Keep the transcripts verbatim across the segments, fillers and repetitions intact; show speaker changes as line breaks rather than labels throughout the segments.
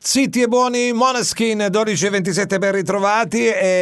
Zitti e buoni Måneskin, dodici e ventisette ben ritrovati,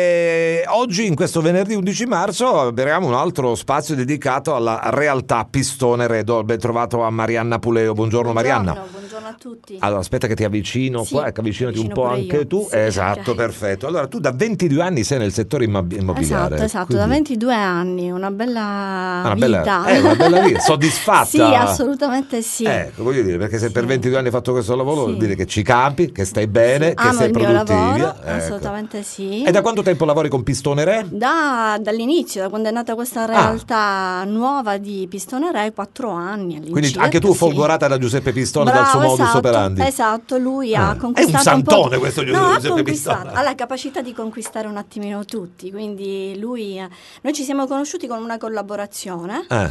e oggi in questo venerdì undici marzo apriamo un altro spazio dedicato alla realtà Pistone Re. Ben trovato a Marianna Puleo. Buongiorno, buongiorno Marianna.
Buongiorno a tutti.
Allora aspetta che ti avvicino,
sì,
qua, ecco, avvicinati un po' anche
io.
tu.
Sì,
esatto,
okay.
Perfetto. Allora tu da ventidue anni sei nel settore immobiliare.
Esatto, esatto,
quindi...
da ventidue anni, una bella
una
vita.
Bella, eh, una bella vita, soddisfatta.
Sì, assolutamente sì.
Ecco, voglio dire, perché se
sì.
per ventidue anni hai fatto questo lavoro,
sì.
vuol dire che ci campi, che stai bene,
sì.
che
Amo
sei
il mio
produttiva.
lavoro,
ecco.
assolutamente sì.
E da quanto tempo lavori con Pistone Re?
Da, dall'inizio, da quando è nata questa realtà ah. nuova di Pistone Re, quattro anni all'incirca.
Quindi anche tu folgorata
sì.
da Giuseppe Pistone,
Bravo,
dal suo modus
esatto,
operandi.
Esatto, lui
ah.
ha conquistato
è un santone
un po'...
questo
no,
Giuseppe Pistone.
Ha la capacità di conquistare un attimino tutti, quindi lui... Noi ci siamo conosciuti con una collaborazione
eh.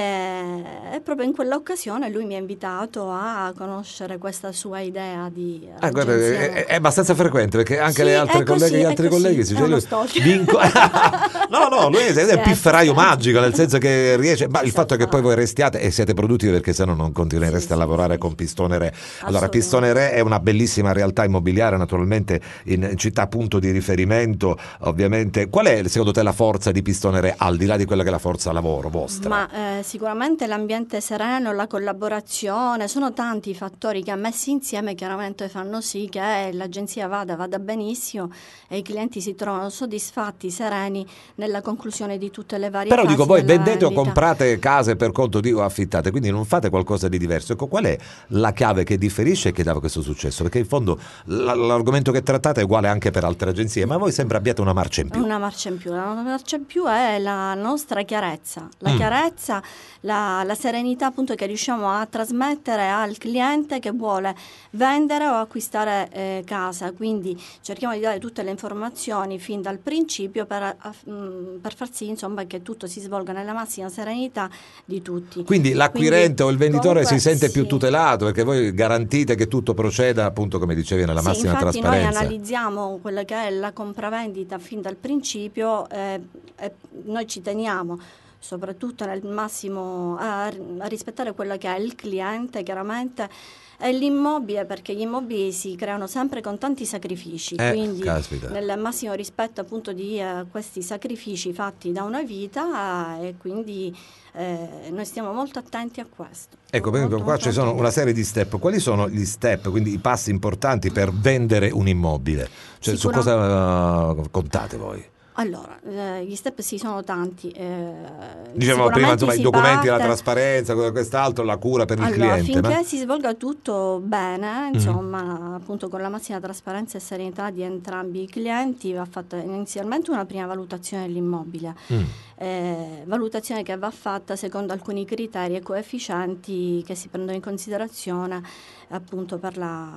eh, e proprio in quell'occasione lui mi ha invitato a conoscere questa sua idea di
eh, guarda, è, è abbastanza frequente, perché anche
sì,
le altre
così,
colleghe, gli altri colleghi si
dice,
vinco... no no lui è, è un pifferaio magico, nel senso che riesce, ma il fatto è che poi voi restiate e siete produttivi, perché se no non continuereste sì, a lavorare sì, con Pistone Re. Allora Pistone Re è una bellissima realtà immobiliare, naturalmente in città punto di riferimento, ovviamente. Qual è secondo te la forza di Pistone Re, al di là di quella che è la forza lavoro vostra?
Ma eh, sicuramente l'ambiente sereno, la collaborazione, sono tanti i fattori che messi insieme chiaramente fanno sì che l'agenzia vada, vada benissimo e i clienti si trovano soddisfatti, sereni nella conclusione di tutte le varie
Però
fasi.
Però dico, voi vendete
vendita.
o comprate case per conto di o affittate, quindi non fate qualcosa di diverso. Ecco, qual è la chiave che differisce e che dà questo successo? Perché in fondo l- l'argomento che trattate è uguale anche per altre agenzie, ma voi sembra abbiate una marcia in più.
Una marcia in più, una marcia in più è la nostra chiarezza, la mm. chiarezza, la, la serenità appunto che riusciamo a trasmettere al cliente che vuole vendere o acquistare eh, casa, quindi cerchiamo di dare tutte le informazioni fin dal principio per, a, per far sì insomma che tutto si svolga nella massima serenità di tutti.
Quindi l'acquirente Quindi, o il venditore
comunque,
si sente
sì.
più tutelato, perché voi garantite che tutto proceda appunto come dicevi nella
sì,
massima
infatti
trasparenza.
Noi analizziamo quella che è la compravendita fin dal principio eh, e noi ci teniamo soprattutto nel massimo a, a rispettare quello che è il cliente chiaramente e l'immobile, perché gli immobili si creano sempre con tanti sacrifici,
eh,
quindi
caspita.
nel massimo rispetto appunto di eh, questi sacrifici fatti da una vita eh, e quindi eh, noi stiamo molto attenti a questo.
Ecco, per esempio, qua ci sono una serie di step. Quali sono gli step, quindi i passi importanti per vendere un immobile? Cioè, su cosa uh, contate voi?
Allora, eh, gli step sì sono tanti. Eh,
Dicevamo prima, insomma, i documenti,
parte...
la trasparenza, quest'altro, la cura per
allora,
il cliente.
Finché
ma...
si svolga tutto bene, insomma, mm. appunto con la massima trasparenza e serenità di entrambi i clienti, va fatta inizialmente una prima valutazione dell'immobile. Mm. Eh, valutazione che va fatta secondo alcuni criteri e coefficienti che si prendono in considerazione appunto per la,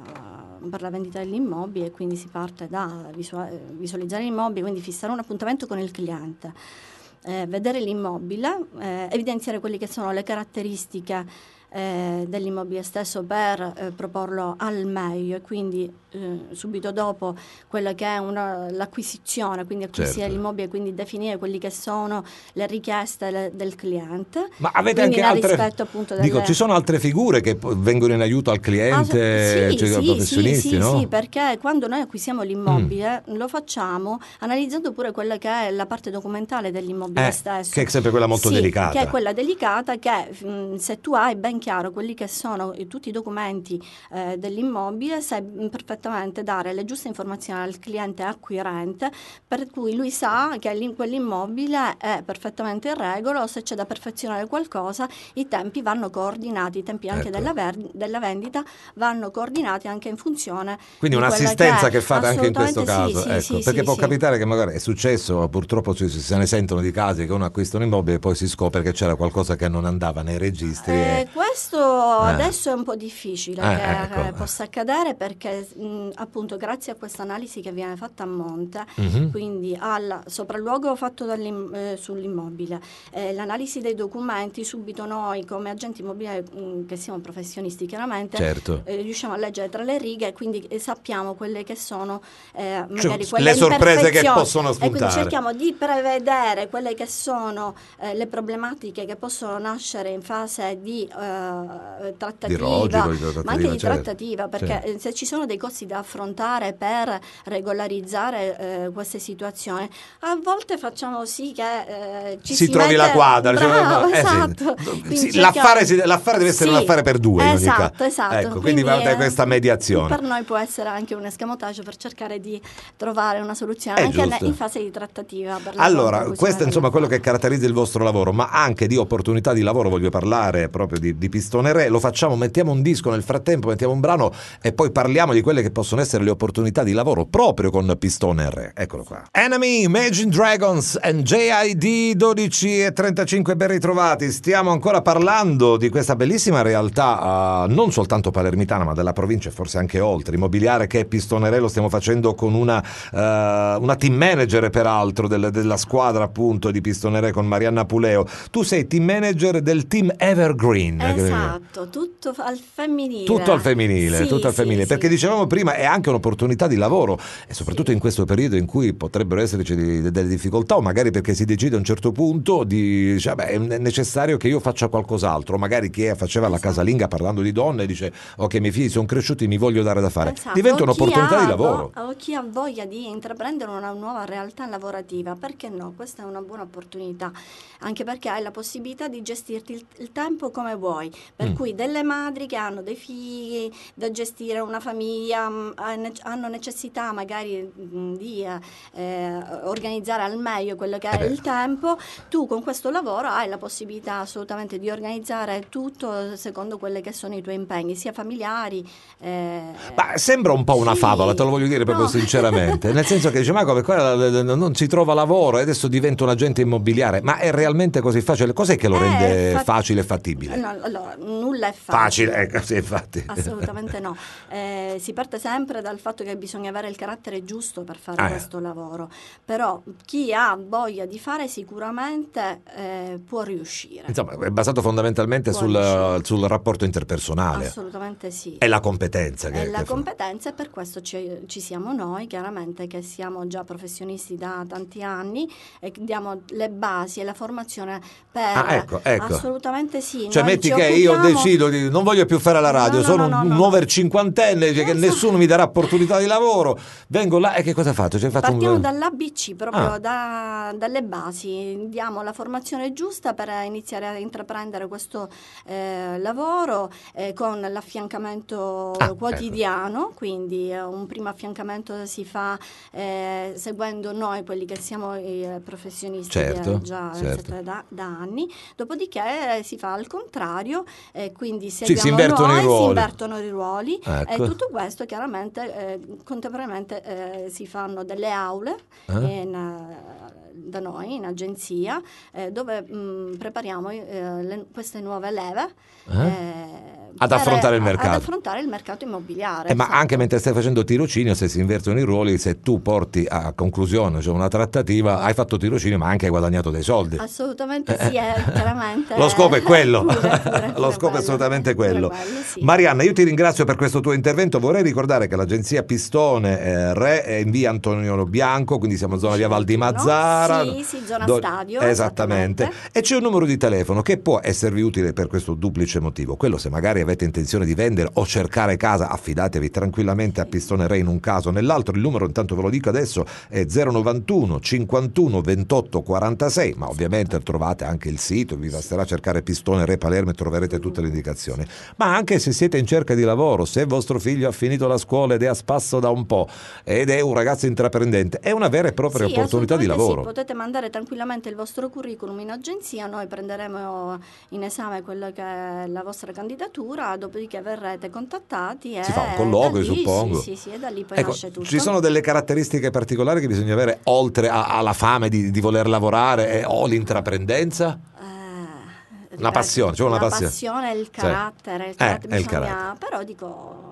per la vendita dell'immobile, quindi si parte da visual, visualizzare l'immobile, quindi fissare un appuntamento con il cliente, eh, vedere l'immobile, eh, evidenziare quelle che sono le caratteristiche eh, dell'immobile stesso per eh, proporlo al meglio e quindi eh, subito dopo quella che è una, l'acquisizione, quindi acquisire certo. l'immobile, quindi definire quelli che sono le richieste le, del cliente.
Ma avete
quindi
anche altre
rispetto, appunto, delle...
dico, ci sono altre figure che vengono in aiuto al cliente,
ah, sì,
cioè
sì,
ai professionisti,
sì,
no?
Sì, perché quando noi acquisiamo l'immobile mm. lo facciamo analizzando pure quella che è la parte documentale dell'immobile
eh,
stesso.
Che è sempre quella molto
sì,
delicata.
Che è quella delicata che mh, se tu hai ben chiaro quelli che sono tutti i documenti eh, dell'immobile, sai perfettamente dare le giuste informazioni al cliente acquirente, per cui lui sa che quell'immobile è perfettamente in regola o se c'è da perfezionare qualcosa i tempi vanno coordinati, i tempi anche ecco. della, ver- della vendita vanno coordinati anche in funzione
quindi
di
un'assistenza
che,
che fate anche in questo caso
sì,
ecco,
sì,
perché
sì,
può
sì.
capitare che magari è successo, purtroppo si, se ne sentono di casi che uno acquista un immobile e poi si scopre che c'era qualcosa che non andava nei registri
eh,
e...
questo eh. adesso è un po' difficile eh, che ecco. possa accadere perché mh, appunto grazie a questa analisi che viene fatta a monte mm-hmm. quindi al sopralluogo fatto eh, sull'immobile eh, l'analisi dei documenti, subito noi come agenti immobiliari mh, che siamo professionisti chiaramente
certo.
eh, riusciamo a leggere tra le righe e quindi eh, sappiamo quelle che sono eh, magari
cioè,
quelle
le sorprese che possono spuntare
e quindi cerchiamo di prevedere quelle che sono eh, le problematiche che possono nascere in fase di eh, uh, trattativa,
di rogito, di trattativa,
ma anche di
certo.
trattativa, perché sì. se ci sono dei costi da affrontare per regolarizzare eh, queste situazioni, a volte facciamo sì che eh, ci si,
si trovi
mette...
la quadra.
Bravo,
cioè,
esatto.
eh sì. l'affare, si, l'affare deve essere
sì,
un affare per due, in
esatto,
ogni caso.
Esatto,
ecco, quindi, quindi va questa mediazione.
Per noi può essere anche un escamotage per cercare di trovare una soluzione
è
anche
giusto.
in fase di trattativa. Per
allora, questo è insomma quello che caratterizza il vostro lavoro, ma anche di opportunità di lavoro voglio parlare proprio di, di Pistone Re. Lo facciamo, mettiamo un disco nel frattempo, mettiamo un brano e poi parliamo di quelle che possono essere le opportunità di lavoro proprio con Pistone Re. Eccolo qua. Enemy, Imagine Dragons and J I D dodici e trentacinque, ben ritrovati. Stiamo ancora parlando di questa bellissima realtà uh, non soltanto palermitana ma della provincia e forse anche oltre, immobiliare, che è Pistone Re. Lo stiamo facendo con una, uh, una team manager peraltro del, della squadra appunto di Pistone Re, con Marianna Puleo. Tu sei team manager del team Evergreen.
Esatto, tutto al femminile.
Tutto al femminile,
sì,
tutto al
sì,
femminile,
sì.
perché dicevamo prima è anche un'opportunità di lavoro e soprattutto
sì.
in questo periodo in cui potrebbero esserci delle difficoltà, o magari perché si decide a un certo punto di dice, beh, è necessario che io faccia qualcos'altro, magari chi faceva esatto. la casalinga parlando di donne dice ok, i miei figli sono cresciuti, mi voglio dare da fare,
esatto.
diventa un'opportunità
ha,
di lavoro.
O chi ha voglia di intraprendere una nuova realtà lavorativa, perché no? Questa è una buona opportunità, anche perché hai la possibilità di gestirti il, il tempo come vuoi, per mm. cui delle madri che hanno dei figli da gestire, una famiglia, mh, hanno necessità magari mh, di eh, organizzare al meglio quello che è eh il tempo, tu con questo lavoro hai la possibilità assolutamente di organizzare tutto secondo quelli che sono i tuoi impegni, sia familiari. Eh,
ma sembra un po' una
sì,
favola, te lo voglio dire proprio no. sinceramente, nel senso che dice ma come qua non si trova lavoro e adesso diventa un agente immobiliare, ma è realmente così facile? Cos'è che lo rende fa- facile e fattibile?
No, allora, nulla è facile.
Facile, ecco, sì, infatti.
Assolutamente no. Eh, si parte sempre dal fatto che bisogna avere il carattere giusto per fare ah, questo eh. lavoro, però chi ha voglia di fare sicuramente eh, può riuscire.
Insomma, è basato fondamentalmente sul, sul rapporto interpersonale.
Assolutamente sì.
È la competenza. Che,
è la
che
competenza fa. E per questo ci, ci siamo noi, chiaramente, che siamo già professionisti da tanti anni e diamo le basi e la formazione per...
Ah, ecco, ecco.
Assolutamente sì.
Cioè
noi
metti che
occupiamo...
io decido di non voglio più fare la radio, no, no, sono no, no, un no. over cinquantenne, cioè che nessuno mi darà opportunità di lavoro, vengo là e che cosa faccio? Cioè, fatto
Partiamo
un...
dall'A B C, proprio
ah.
da, dalle basi, diamo la formazione giusta per iniziare a intraprendere questo eh, lavoro eh, con l'affiancamento ah, quotidiano, ecco. Quindi eh, un primo affiancamento si fa eh, seguendo noi, quelli che siamo i professionisti
certo,
che già
certo.
da, da anni, dopodiché eh, si fa al contrario, eh, quindi
sì, si invertono
noi,
i ruoli,
si invertono i ruoli
ecco.
E tutto questo chiaramente eh, contemporaneamente eh, si fanno delle aule eh? in, uh, da noi in agenzia eh, dove mh, prepariamo eh, le, queste nuove leve
eh?
Eh,
ad affrontare il mercato
ad affrontare il mercato immobiliare
eh, ma
esatto.
anche mentre stai facendo tirocinio, se si invertono i ruoli, se tu porti a conclusione cioè una trattativa, hai fatto tirocinio ma anche hai guadagnato dei soldi.
Assolutamente sì, è chiaramente
lo scopo è quello.
pure, pure, pure
lo scopo
quello.
è assolutamente quello,
quello sì.
Marianna, io ti ringrazio per questo tuo intervento. Vorrei ricordare che l'agenzia Pistone eh, Re è in via Antonio Bianco, quindi siamo in zona via Val di Mazzara,
sì, sì, zona
do...
stadio
esattamente. esattamente e c'è un numero di telefono che può esservi utile per questo duplice motivo, quello se magari avete intenzione di vendere o cercare casa, affidatevi tranquillamente a Pistone Re in un caso o nell'altro. Il numero, intanto ve lo dico adesso, è zero novantuno cinquantuno ventotto quarantasei, ma ovviamente trovate anche il sito, vi basterà cercare Pistone Re Palermo e troverete tutte le indicazioni. Ma anche se siete in cerca di lavoro, se vostro figlio ha finito la scuola ed è a spasso da un po' ed è un ragazzo intraprendente, è una vera e propria
sì,
opportunità di lavoro.
Sì, potete mandare tranquillamente il vostro curriculum in agenzia, noi prenderemo in esame quella che è la vostra candidatura, dopodiché verrete contattati e
si fa un colloquio,
lì,
suppongo.
Sì, sì, sì, e da lì poi
ecco,
nasce tutto.
Ci sono delle caratteristiche particolari che bisogna avere oltre a, alla fame di, di voler lavorare e, o l'intraprendenza? Una passione, cioè una,
una
passione.
passione, il carattere, il
eh,
carattere
è
bisogna,
il carattere.
Però dico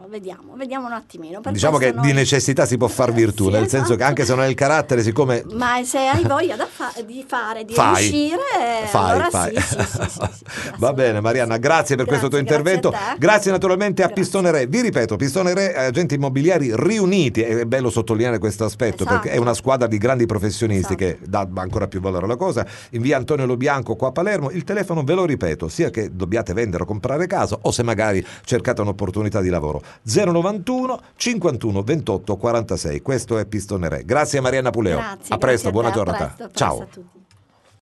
vediamo, vediamo un attimino. Per
diciamo che
noi...
di necessità si può far virtù,
sì,
nel
esatto.
senso che anche se non è il carattere, siccome...
Ma se hai voglia da fa- di fare, di
fai.
riuscire,
fai,
allora
fai.
sì, sì, sì, sì, sì, sì,
Va bene Marianna, grazie per
grazie,
questo tuo intervento,
grazie,
grazie naturalmente a
grazie.
Pistone Re, vi ripeto, Pistone Re, agenti immobiliari riuniti, è bello sottolineare questo aspetto,
esatto.
perché è una squadra di grandi professionisti,
esatto.
che dà ancora più valore alla cosa. In via Antonio Lo Bianco qua a Palermo, il telefono ve lo ripeto, sia che dobbiate vendere o comprare casa o se magari cercate un'opportunità di lavoro, zero novantuno cinquantuno ventotto quarantasei. Questo è Pistone Re. Grazie a Marianna Puleo.
Grazie,
a presto,
grazie a
buona
te,
giornata.
a presto, a presto
Ciao.
a tutti.